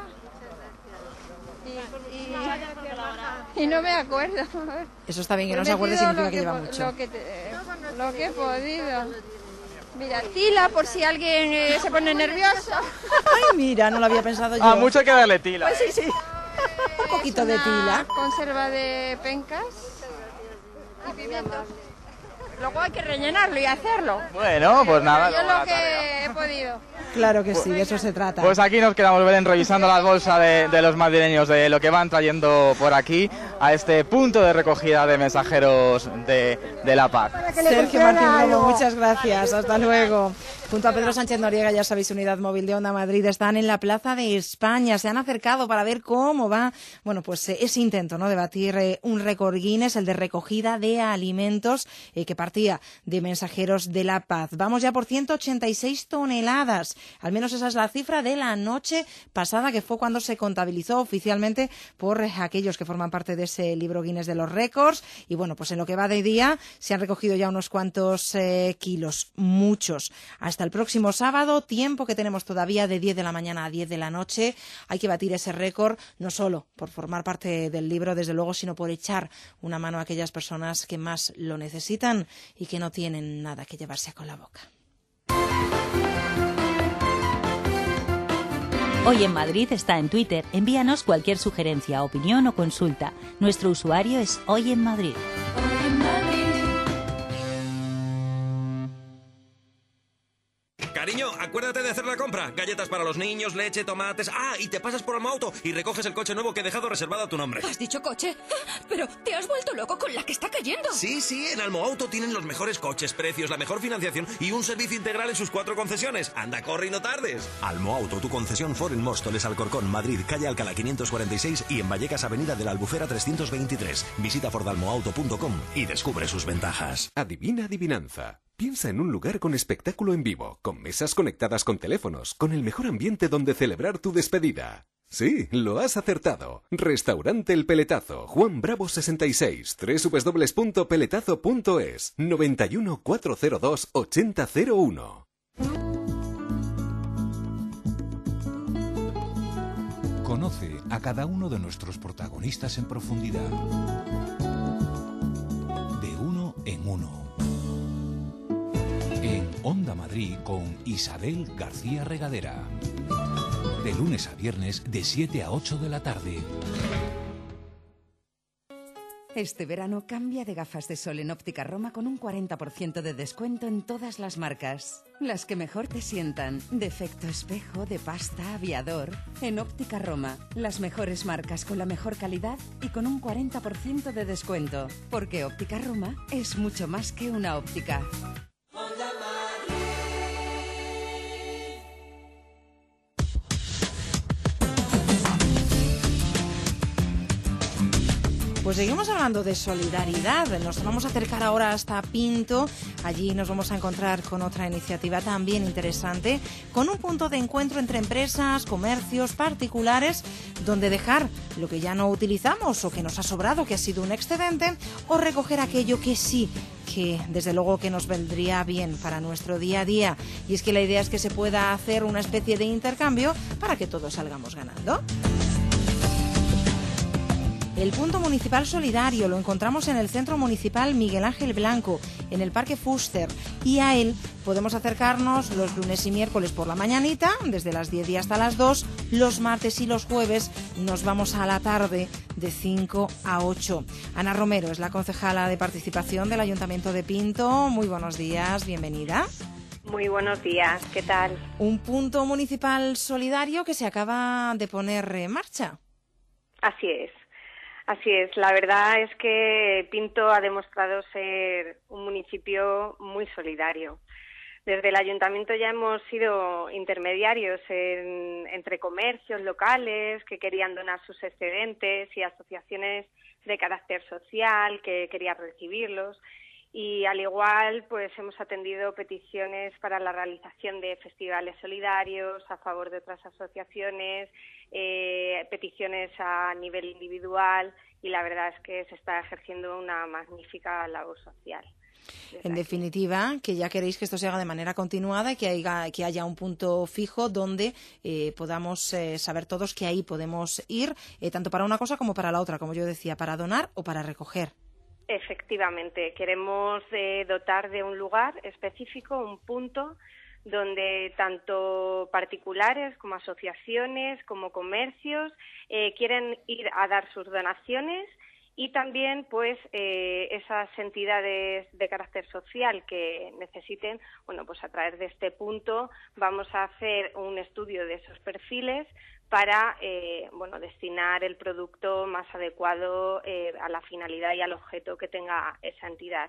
Speaker 14: y no me acuerdo.
Speaker 2: Eso está bien, que no se acuerde, significa que lleva mucho.
Speaker 14: Lo que he podido. Mira, tila por si alguien se pone nervioso.
Speaker 2: Ay, mira, no lo había pensado yo.
Speaker 7: Mucho hay que darle tila.
Speaker 2: Pues sí. Un poquito de tila.
Speaker 14: Conserva de pencas. y pimientos. Luego hay que rellenarlo y hacerlo.
Speaker 7: Bueno, pues nada.
Speaker 14: Yo lo que he podido.
Speaker 2: Claro que sí, de eso se trata.
Speaker 7: Pues aquí nos quedamos, Belén, revisando la bolsa de los madrileños, de lo que van trayendo por aquí a este punto de recogida de mensajeros de la paz.
Speaker 2: Sergio Martín Romo, muchas gracias. Hasta luego. Junto a Pedro Sánchez Noriega, ya sabéis, Unidad Móvil de Onda Madrid, están en la Plaza de España. Se han acercado para ver cómo va, bueno, pues ese intento, ¿no?, de batir un récord Guinness, el de recogida de alimentos que partía de mensajeros de la paz. Vamos ya por 186 toneladas. Al menos esa es la cifra de la noche pasada, que fue cuando se contabilizó oficialmente por aquellos que forman parte de ese libro Guinness de los récords. Y bueno, pues en lo que va de día se han recogido ya unos cuantos kilos, muchos. Hasta el próximo sábado, tiempo que tenemos todavía de 10 de la mañana a 10 de la noche. Hay que batir ese récord, no solo por formar parte del libro, desde luego, sino por echar una mano a aquellas personas que más lo necesitan y que no tienen nada que llevarse con la boca.
Speaker 1: Hoy en Madrid está en Twitter. Envíanos cualquier sugerencia, opinión o consulta. Nuestro usuario es Hoy en Madrid.
Speaker 6: Hoy en Madrid.
Speaker 15: Cariño, acuérdate de hacer la compra. Galletas para los niños, leche, tomates... Ah, y te pasas por Almoauto y recoges el coche nuevo que he dejado reservado a tu nombre.
Speaker 6: ¿Has dicho coche? Pero te has vuelto loco con la que está cayendo.
Speaker 15: Sí, en Almoauto tienen los mejores coches, precios, la mejor financiación y un servicio integral en sus 4 concesiones. Anda, corre y no tardes. Almoauto, tu concesión Ford en Móstoles, Alcorcón, Madrid, calle Alcalá 546 y en Vallecas, avenida de la Albufera 323. Visita fordalmoauto.com y descubre sus ventajas.
Speaker 16: Adivina adivinanza. Piensa en un lugar con espectáculo en vivo, con mesas conectadas con teléfonos, con el mejor ambiente donde celebrar tu despedida. Sí, lo has acertado. Restaurante El Peletazo, Juan Bravo 66, www.peletazo.es, 91 402 8001.
Speaker 17: Conoce a cada uno de nuestros protagonistas en profundidad. De uno en uno. En Onda Madrid con Isabel García Regadera. De lunes a viernes de 7 a 8 de la tarde.
Speaker 18: Este verano cambia de gafas de sol en Óptica Roma con un 40% de descuento en todas las marcas. Las que mejor te sientan. De efecto espejo, de pasta, aviador. En Óptica Roma, las mejores marcas con la mejor calidad y con un 40% de descuento. Porque Óptica Roma es mucho más que una óptica.
Speaker 2: Pues seguimos hablando de solidaridad. Nos vamos a acercar ahora hasta Pinto. Allí nos vamos a encontrar con otra iniciativa también interesante, con un punto de encuentro entre empresas, comercios, particulares, donde dejar lo que ya no utilizamos o que nos ha sobrado, que ha sido un excedente, o recoger aquello que sí, que desde luego que nos vendría bien para nuestro día a día. Y es que la idea es que se pueda hacer una especie de intercambio para que todos salgamos ganando. El punto municipal solidario lo encontramos en el Centro Municipal Miguel Ángel Blanco, en el Parque Fuster, y a él podemos acercarnos los lunes y miércoles por la mañanita, desde las 10 y hasta las 2, los martes y los jueves nos vamos a la tarde de 5 a 8. Ana Romero es la concejala de participación del Ayuntamiento de Pinto. Muy buenos días, bienvenida.
Speaker 19: Muy buenos días, ¿qué tal?
Speaker 2: Un punto municipal solidario que se acaba de poner en marcha.
Speaker 19: Así es. Así es, la verdad es que Pinto ha demostrado ser un municipio muy solidario. Desde el ayuntamiento ya hemos sido intermediarios entre comercios locales que querían donar sus excedentes y asociaciones de carácter social que querían recibirlos. Y al igual, pues hemos atendido peticiones para la realización de festivales solidarios a favor de otras asociaciones, peticiones a nivel individual, y la verdad es que se está ejerciendo una magnífica labor social.
Speaker 2: En definitiva, que ya queréis que esto se haga de manera continuada y que haya un punto fijo donde podamos saber todos que ahí podemos ir, tanto para una cosa como para la otra, como yo decía, para donar o para recoger.
Speaker 19: Efectivamente, queremos dotar de un lugar específico, un punto donde tanto particulares como asociaciones como comercios quieren ir a dar sus donaciones y también pues esas entidades de carácter social que necesiten, bueno, pues a través de este punto vamos a hacer un estudio de esos perfiles para bueno, destinar el producto más adecuado a la finalidad y al objeto que tenga esa entidad.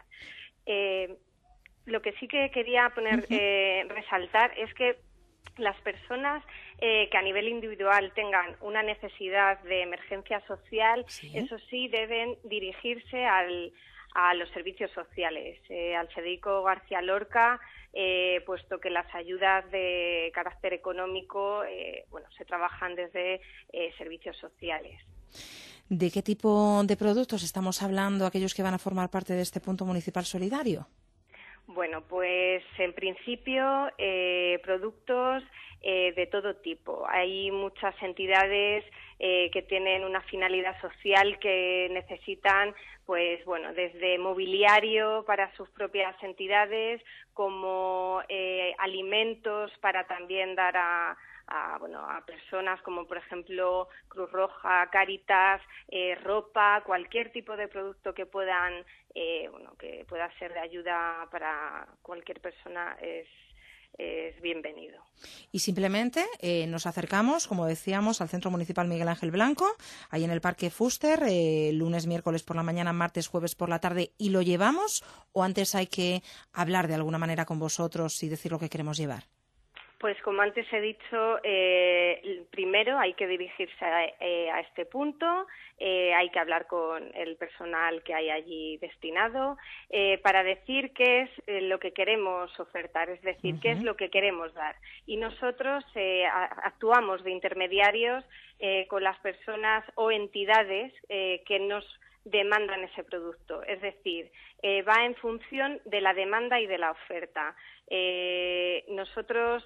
Speaker 19: Lo que sí que quería resaltar es que las personas que a nivel individual tengan una necesidad de emergencia social, eso sí, deben dirigirse a los servicios sociales, al Federico García Lorca, puesto que las ayudas de carácter económico bueno, se trabajan desde servicios sociales.
Speaker 2: ¿De qué tipo de productos estamos hablando aquellos que van a formar parte de este punto municipal solidario?
Speaker 19: Bueno, pues en principio productos de todo tipo. Hay muchas entidades que tienen una finalidad social que necesitan, pues bueno, desde mobiliario para sus propias entidades, como alimentos para también dar a personas como por ejemplo Cruz Roja, Cáritas, ropa, cualquier tipo de producto que puedan que pueda ser de ayuda para cualquier persona es bienvenido.
Speaker 2: Y simplemente nos acercamos, como decíamos, al Centro Municipal Miguel Ángel Blanco, ahí en el Parque Fuster, lunes, miércoles por la mañana, martes, jueves por la tarde, y lo llevamos, ¿o antes hay que hablar de alguna manera con vosotros y decir lo que queremos llevar?
Speaker 19: Pues como antes he dicho, primero hay que dirigirse a este punto, hay que hablar con el personal que hay allí destinado para decir qué es lo que queremos ofertar, es decir, qué es lo que queremos dar. Y nosotros actuamos de intermediarios con las personas o entidades que nos demandan ese producto, es decir, va en función de la demanda y de la oferta. Nosotros,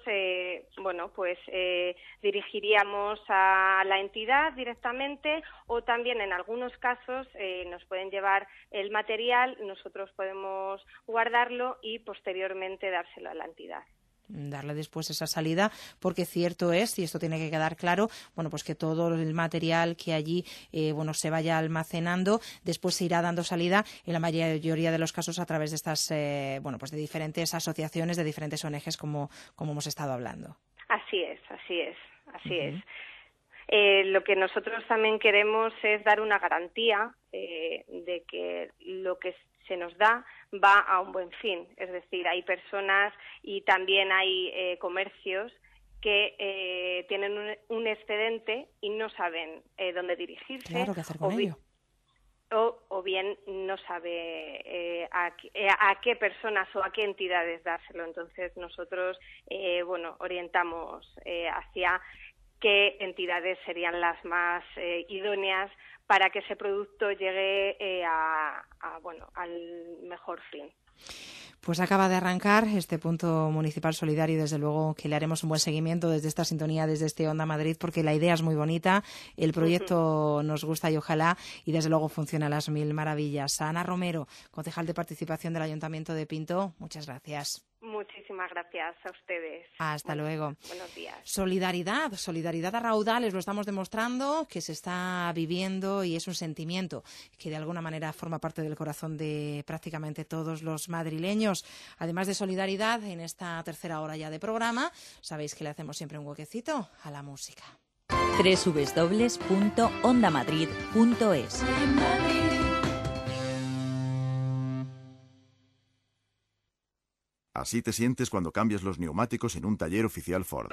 Speaker 19: dirigiríamos a la entidad directamente, o también en algunos casos nos pueden llevar el material, nosotros podemos guardarlo y posteriormente dárselo a la entidad.
Speaker 2: Darle después esa salida, porque cierto es, y esto tiene que quedar claro, bueno, pues que todo el material que allí se vaya almacenando, después se irá dando salida en la mayoría de los casos a través de estas de diferentes asociaciones, de diferentes ONGs, como hemos estado hablando.
Speaker 19: Así es. Lo que nosotros también queremos es dar una garantía de que lo que se nos da va a un buen fin. Es decir, hay personas y también hay comercios que tienen un excedente y no saben dónde dirigirse.
Speaker 2: Claro, ¿qué hacer con ello?
Speaker 19: O bien no sabe a qué personas o a qué entidades dárselo. Entonces nosotros orientamos hacia qué entidades serían las más idóneas para que ese producto llegue al mejor fin.
Speaker 2: Pues acaba de arrancar este punto municipal solidario y desde luego que le haremos un buen seguimiento desde esta sintonía, desde este Onda Madrid, porque la idea es muy bonita, el proyecto nos gusta y ojalá, y desde luego funciona a las mil maravillas. Ana Romero, concejal de participación del Ayuntamiento de Pinto, muchas gracias.
Speaker 19: Muchísimas gracias a ustedes.
Speaker 2: Hasta luego.
Speaker 19: Buenos días.
Speaker 2: Solidaridad a raudales, lo estamos demostrando, que se está viviendo y es un sentimiento que de alguna manera forma parte del corazón de prácticamente todos los madrileños. Además de solidaridad, en esta tercera hora ya de programa, sabéis que le hacemos siempre un huequecito a la música.
Speaker 1: www.ondamadrid.es.
Speaker 20: Así te sientes cuando cambias los neumáticos en un taller oficial Ford.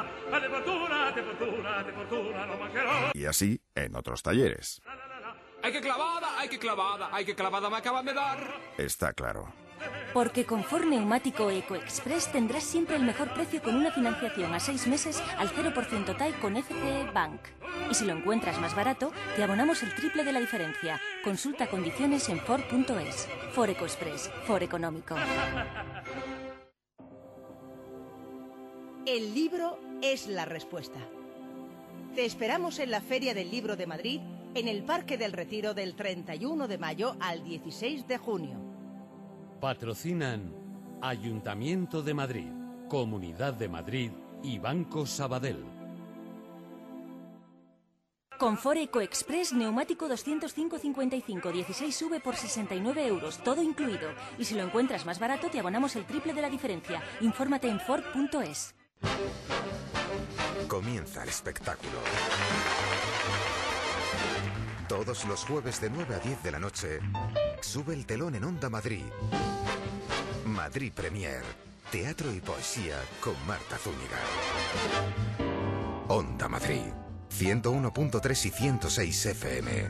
Speaker 20: Y así en otros talleres.
Speaker 21: ¡Ay, qué clavada! ¡Ay, qué clavada! ¡Ay, qué clavada me acaban de dar!
Speaker 20: Está claro.
Speaker 22: Porque con Ford Neumático EcoExpress tendrás siempre el mejor precio con una financiación a 6 meses al 0% TAE con FCE Bank. Y si lo encuentras más barato, te abonamos el triple de la diferencia. Consulta condiciones en Ford.es. Ford EcoExpress. Ford económico.
Speaker 23: El libro es la respuesta. Te esperamos en la Feria del Libro de Madrid, en el Parque del Retiro, del 31 de mayo al 16 de junio.
Speaker 24: Patrocinan Ayuntamiento de Madrid, Comunidad de Madrid y Banco Sabadell.
Speaker 22: Confort EcoExpress, neumático 205-55, 16V por 69 euros, todo incluido. Y si lo encuentras más barato, te abonamos el triple de la diferencia. Infórmate en Ford.es.
Speaker 3: Comienza el espectáculo. Todos los jueves de 9 a 10 de la noche, sube el telón en Onda Madrid. Madrid Premier, teatro y poesía con Marta Zúñiga. Onda Madrid, 101.3 y 106 FM.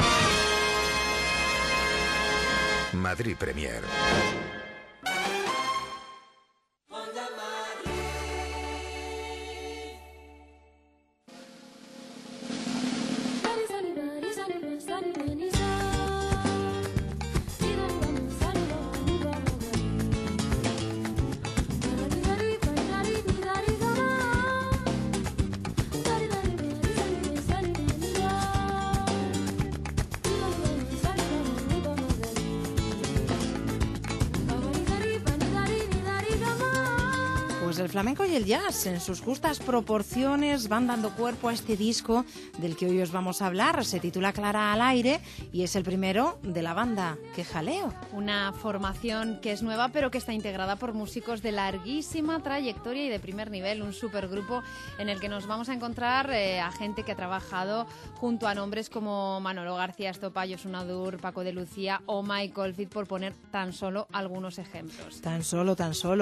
Speaker 3: Madrid Premier.
Speaker 2: El flamenco y el jazz, en sus justas proporciones, van dando cuerpo a este disco del que hoy os vamos a hablar. Se titula Clara al aire y es el primero de la banda Que Jaleo.
Speaker 4: Una formación que es nueva, pero que está integrada por músicos de larguísima trayectoria y de primer nivel. Un supergrupo en el que nos vamos a encontrar a gente que ha trabajado junto a nombres como Manolo García, Estopa, Yosun Adur, Paco de Lucía o Michael Fit, por poner tan solo algunos ejemplos.
Speaker 2: Tan solo.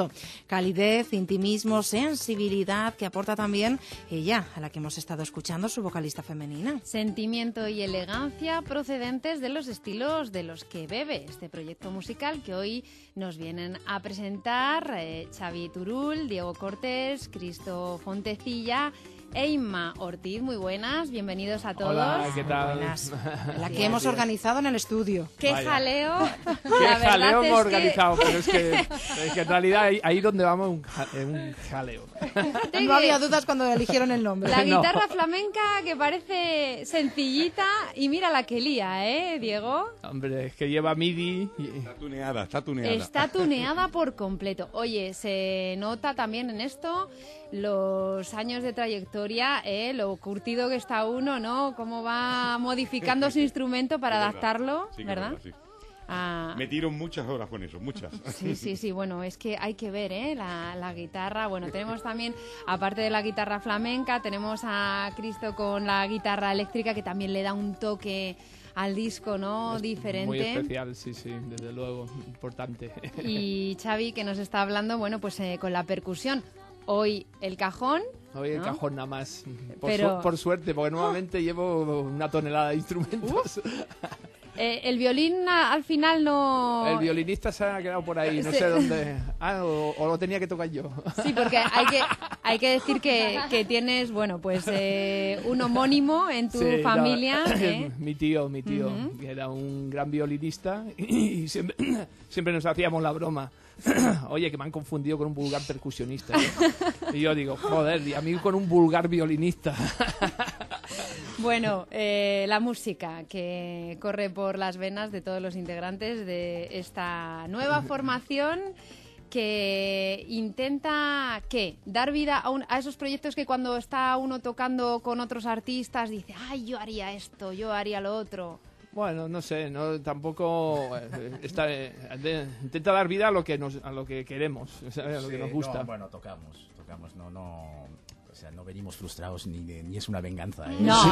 Speaker 2: Calidez, intimismo, sensibilidad, que aporta también ella, a la que hemos estado escuchando, su vocalista femenina.
Speaker 4: Sentimiento y elegancia procedentes de los estilos de los que bebe este proyecto musical que hoy nos vienen a presentar Xavi Turul, Diego Cortés, Cristo Fontecilla e Inma Ortiz. Muy buenas, bienvenidos a todos.
Speaker 5: Hola, ¿qué tal?
Speaker 2: Buenas. La que hemos organizado en el estudio.
Speaker 4: ¡Qué jaleo!
Speaker 5: ¡Qué jaleo hemos organizado! Pero es que en realidad ahí donde vamos es un jaleo.
Speaker 2: No había dudas cuando eligieron el nombre.
Speaker 4: La guitarra flamenca que parece sencillita y mira la que lía, Diego?
Speaker 5: Hombre, es que lleva MIDI.
Speaker 9: Está tuneada.
Speaker 4: Está tuneada por completo. Oye, se nota también en esto los años de trayectoria, lo curtido que está uno, ¿no? Cómo va modificando su instrumento para adaptarlo,
Speaker 9: sí,
Speaker 4: ¿verdad?
Speaker 9: Sí. Me tiro muchas horas con eso, muchas.
Speaker 4: Sí, bueno, es que hay que ver, la guitarra. Bueno, tenemos también, aparte de la guitarra flamenca, tenemos a Cristo con la guitarra eléctrica, que también le da un toque al disco, ¿no? Es diferente.
Speaker 5: Muy especial, sí, desde luego, importante.
Speaker 4: Y Xavi, que nos está hablando, bueno, pues con la percusión. Hoy el cajón.
Speaker 5: Hoy el
Speaker 4: ¿no?
Speaker 5: cajón nada más.
Speaker 4: Pero...
Speaker 5: por suerte, porque normalmente llevo una tonelada de instrumentos.
Speaker 4: El violín al final no...
Speaker 5: El violinista se ha quedado por ahí, no sé dónde. O lo tenía que tocar yo.
Speaker 4: Sí, porque hay que decir que tienes, bueno, pues un homónimo en tu familia.
Speaker 5: Mi tío, que era un gran violinista y siempre nos hacíamos la broma. Oye, que me han confundido con un vulgar percusionista. Y yo digo, joder, y a mí con un vulgar violinista.
Speaker 4: Bueno, la música que corre por las venas de todos los integrantes de esta nueva formación que intenta, ¿qué? Dar vida a esos proyectos que cuando está uno tocando con otros artistas dice, ay, yo haría esto, yo haría lo otro.
Speaker 5: Bueno, no sé, tampoco intenta dar vida a lo que queremos, ¿sabes? A lo que nos gusta.
Speaker 25: No, bueno, tocamos, o sea, no venimos frustrados ni es una venganza.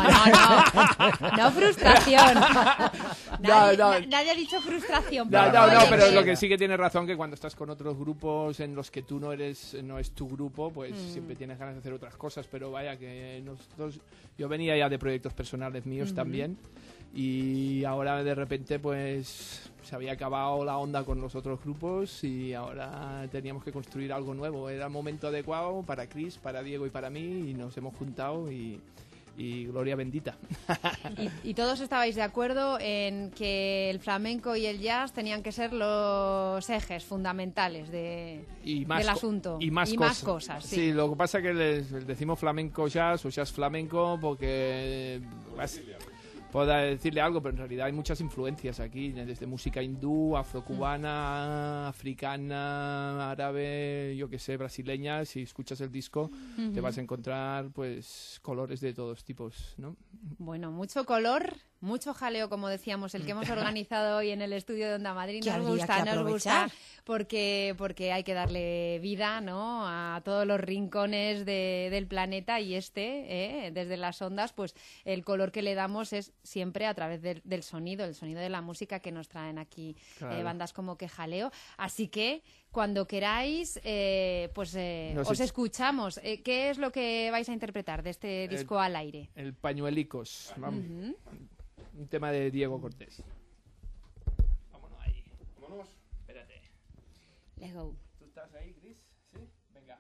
Speaker 4: No frustración. Nadie ha dicho frustración.
Speaker 5: No, pero lo que sí que tienes razón, que cuando estás con otros grupos en los que tú no es tu grupo, pues siempre tienes ganas de hacer otras cosas, pero vaya que nosotros, yo venía ya de proyectos personales míos también. Y ahora de repente pues se había acabado la onda con los otros grupos y ahora teníamos que construir algo nuevo. Era el momento adecuado para Chris, para Diego y para mí y nos hemos juntado y gloria bendita.
Speaker 4: ¿Y todos estabais de acuerdo en que el flamenco y el jazz tenían que ser los ejes fundamentales del asunto?
Speaker 5: Y más cosas. Sí, lo que pasa es que les decimos flamenco jazz o jazz flamenco porque... pueda decirle algo, pero en realidad hay muchas influencias aquí, desde música hindú, afrocubana, africana, árabe, yo que sé, brasileña. Si escuchas el disco te vas a encontrar pues colores de todos tipos, ¿no?
Speaker 4: Bueno, mucho color, mucho jaleo, como decíamos, el que hemos organizado hoy en el estudio de Onda Madrid. Nos gusta, porque hay que darle vida, ¿no?, a todos los rincones del planeta, y desde las ondas, pues el color que le damos es siempre a través del sonido, el sonido de la música que nos traen aquí, claro, bandas como Que Jaleo. Así que cuando queráis, os escuchamos. ¿Qué es lo que vais a interpretar de este disco al aire?
Speaker 5: El Pañuelicos, vamos. Un tema de Diego Cortés. Vámonos ahí. Vámonos. Espérate.
Speaker 4: Let's go.
Speaker 5: ¿Tú estás ahí, Chris? ¿Sí? Venga.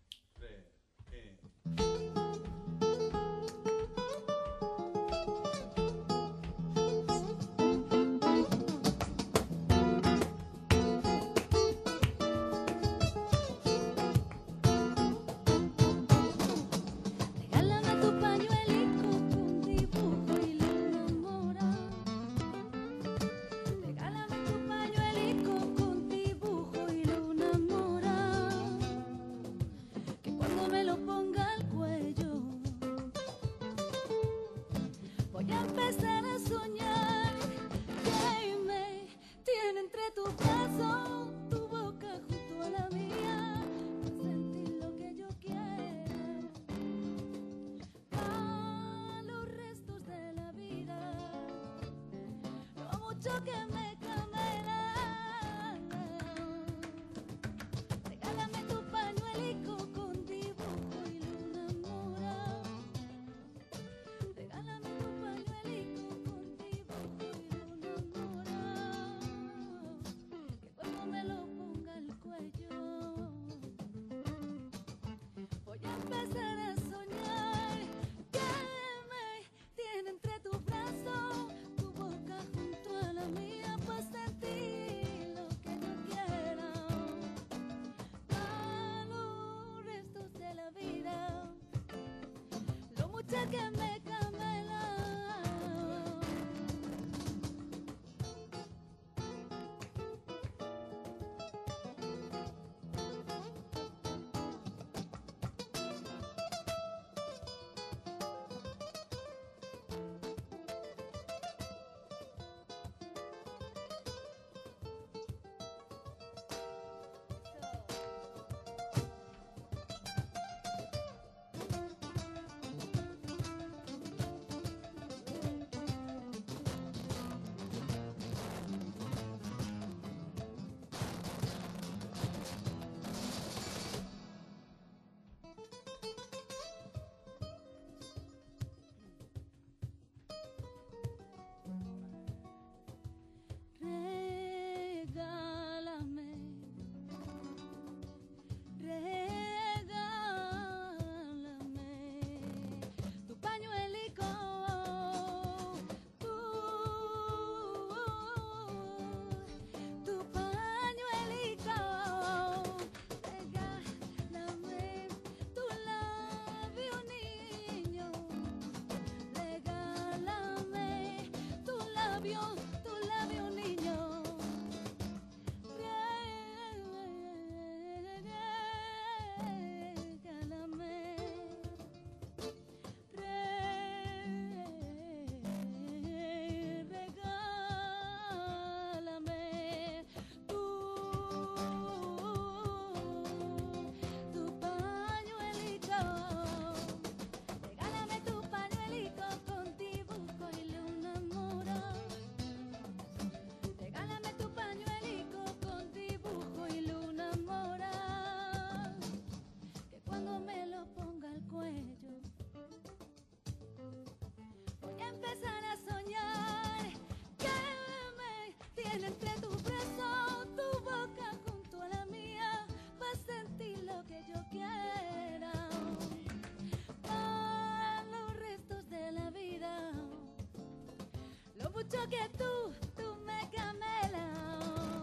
Speaker 8: mucho que tú me camelas.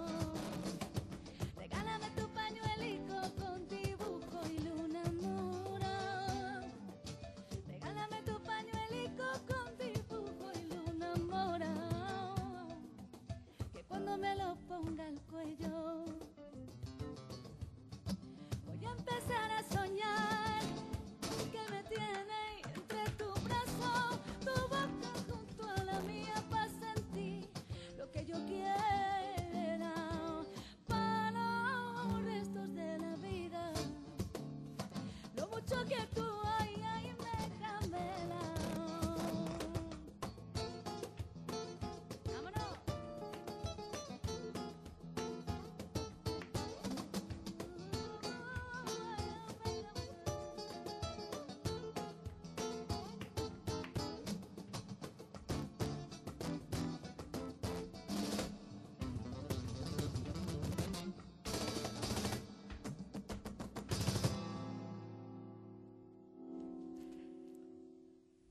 Speaker 8: Regálame tu pañuelico con dibujo y luna mora. Regálame tu pañuelico con dibujo y luna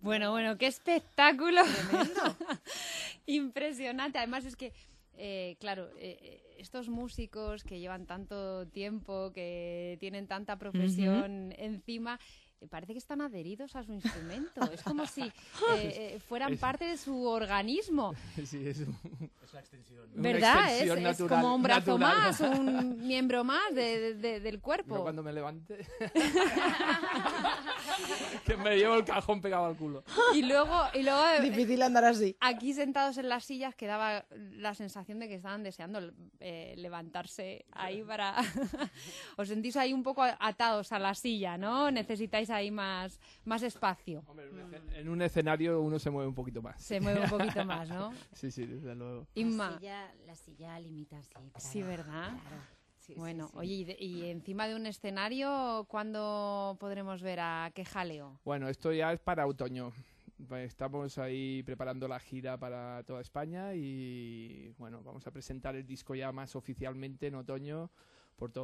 Speaker 4: Bueno, qué espectáculo. Impresionante. Además es que, claro, estos músicos que llevan tanto tiempo, que tienen tanta profesión encima, parece que están adheridos a su instrumento. Es como si fueran parte de su organismo.
Speaker 5: Sí, es
Speaker 25: la extensión.
Speaker 4: ¿Verdad?
Speaker 5: Extensión
Speaker 4: Es como un brazo
Speaker 5: natural.
Speaker 4: más, un miembro más del cuerpo.
Speaker 5: Yo cuando me levante... que me llevo el cajón pegado al culo.
Speaker 4: Y luego
Speaker 2: Difícil andar así.
Speaker 4: aquí sentados en las sillas que daba la sensación de que estaban deseando levantarse ahí para... Os sentís ahí un poco atados a la silla, ¿no? Necesitáis ahí más espacio.
Speaker 5: Hombre, en un escenario uno se mueve un poquito más.
Speaker 4: Se mueve un poquito más, ¿no?
Speaker 5: Sí, desde luego.
Speaker 4: Inma.
Speaker 1: La silla limita, sí. Claro.
Speaker 4: Sí, ¿verdad?
Speaker 1: Claro. Sí,
Speaker 4: bueno,
Speaker 1: sí.
Speaker 4: oye, y encima de un escenario, ¿cuándo podremos ver a Qué Jaleo?
Speaker 5: Bueno, esto ya es para otoño. Estamos ahí preparando la gira para toda España y bueno, vamos a presentar el disco ya más oficialmente en otoño por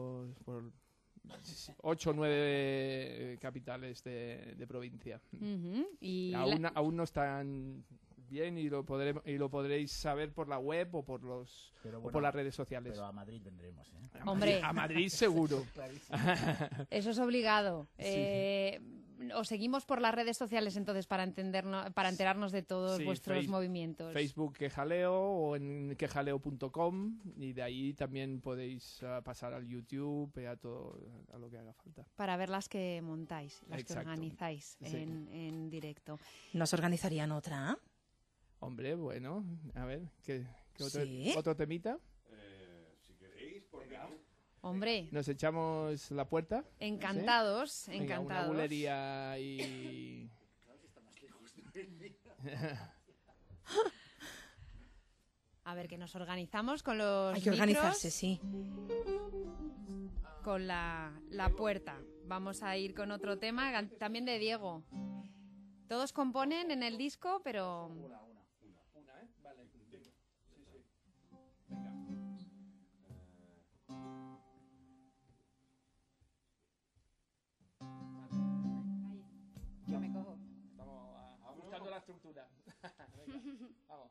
Speaker 5: 8 o 9 capitales de provincia.
Speaker 4: Y
Speaker 5: aún no están bien y lo podréis saber por la web o por las redes sociales.
Speaker 25: Pero a Madrid vendremos, ¿eh?
Speaker 4: Hombre.
Speaker 5: A Madrid seguro.
Speaker 4: Eso es obligado.
Speaker 5: Sí.
Speaker 4: Os seguimos por las redes sociales entonces para enterarnos de todos vuestros movimientos.
Speaker 5: Facebook Quejaleo o en quejaleo.com y de ahí también podéis pasar al YouTube y a todo a lo que haga falta.
Speaker 4: Para ver las que montáis, las
Speaker 5: Exacto.
Speaker 4: que organizáis
Speaker 5: Sí.
Speaker 4: en directo.
Speaker 2: ¿Nos organizarían otra?
Speaker 5: Hombre, bueno, a ver, ¿qué
Speaker 2: ¿Sí?
Speaker 5: otro temita?
Speaker 9: Si queréis, por mí.
Speaker 4: Hombre.
Speaker 5: Nos echamos la puerta.
Speaker 4: Encantados,
Speaker 5: ¿Sí? Venga,
Speaker 4: encantados.
Speaker 5: una bulería y...
Speaker 4: A ver, que nos organizamos con los
Speaker 2: Hay que
Speaker 4: micros,
Speaker 2: organizarse, sí.
Speaker 4: con la puerta. Vamos a ir con otro tema, también de Diego. Todos componen en el disco, pero...
Speaker 5: Vale.
Speaker 4: Yo me cojo.
Speaker 5: Vamos ajustando la estructura. Venga, vamos.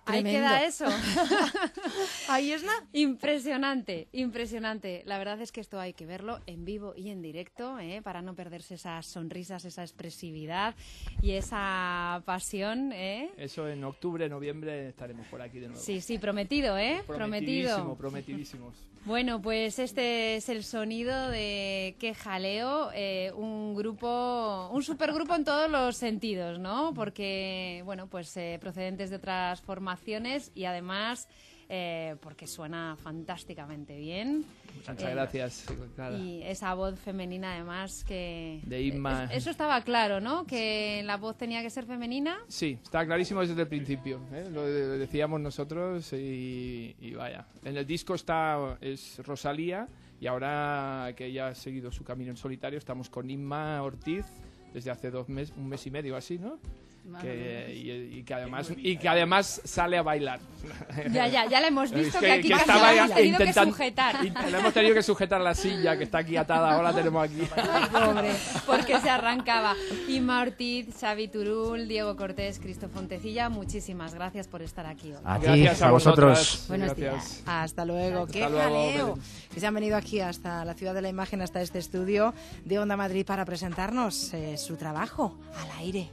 Speaker 4: Ahí queda eso.
Speaker 2: Ahí es nada.
Speaker 4: Impresionante, impresionante. La verdad es que esto hay que verlo en vivo y en directo, para no perderse esas sonrisas, esa expresividad y esa pasión.
Speaker 5: Eso en octubre, noviembre estaremos por aquí de nuevo.
Speaker 4: Sí, sí, prometido, prometido.
Speaker 5: Prometidísimos.
Speaker 4: Bueno, pues este es el sonido de Qué Jaleo, un supergrupo en todos los sentidos, ¿no? Porque, bueno, pues procedentes de otras formaciones y además porque suena fantásticamente bien.
Speaker 5: Muchas gracias. Claro.
Speaker 4: Y esa voz femenina además que...
Speaker 5: De Inma.
Speaker 4: Eso estaba claro, ¿no? Que la voz tenía que ser femenina.
Speaker 5: Sí, está clarísimo desde el principio. Lo decíamos nosotros y vaya. En el disco es Rosalía y ahora que ella ha seguido su camino en solitario estamos con Inma Ortiz desde hace un mes y medio así, ¿no? Y que además sale a bailar.
Speaker 4: Ya la hemos visto que aquí
Speaker 5: que
Speaker 4: casi
Speaker 5: estaba
Speaker 4: la hemos tenido que sujetar.
Speaker 5: Le hemos tenido que sujetar la silla que está aquí atada, ahora la tenemos aquí.
Speaker 4: Ay, pobre, porque se arrancaba. Inma Ortiz, Xavi Turul, Diego Cortés, Cristo Fontecilla, muchísimas gracias por estar aquí hoy.
Speaker 25: Gracias a vosotros.
Speaker 4: Buenos días.
Speaker 2: Hasta luego.
Speaker 5: Hasta
Speaker 2: Qué
Speaker 5: luego,
Speaker 2: jaleo. Que se han venido aquí hasta la Ciudad de la Imagen, hasta este estudio de Onda Madrid para presentarnos su trabajo al aire.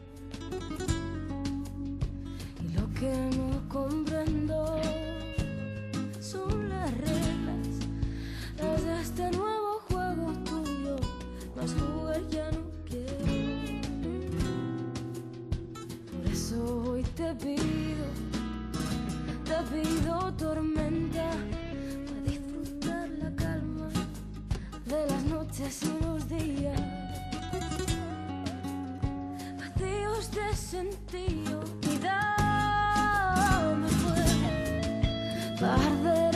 Speaker 6: Lo que no comprendo son las reglas, las de este nuevo juego tuyo, más jugar ya no quiero. Por eso hoy te pido tormenta, para disfrutar la calma de las noches y los días, vacíos de sentido. Dame fuego para arder